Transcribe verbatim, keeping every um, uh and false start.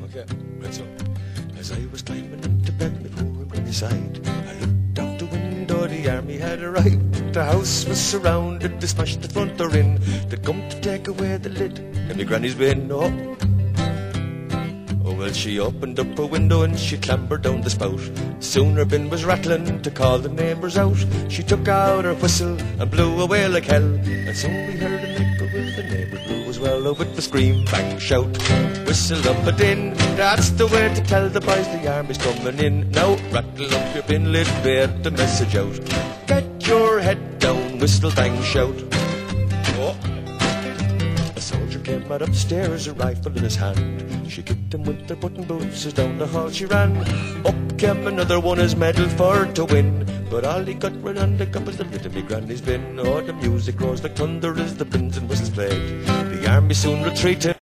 Okay, right so. As I was climbing into bed before granny's side, I looked out the window, the army had arrived. The house was surrounded, they smashed the front door in. They'd come to take away the lid, and my granny's bin, oh. Oh, well, she opened up her window and she clambered down the spout. Soon her bin was rattling to call the neighbours out. She took out her whistle and blew away like hell, and so we heard a neighbour with the neighbour blew as well. Oh, with the scream, bang, shout, whistle up a din. That's the way to tell the boys the army's coming in. Now rattle up your bin lid, bear the message out. Get your head down, whistle, bang, shout. Oh. A soldier came out upstairs, a rifle in his hand. She kicked him with her button boots as down the hall she ran. Up came another one, his medal for to win. But all he got right on the cup was the lid of me granny's bin. Oh, the music rose like thunder as the bins and whistles played. The army soon retreated.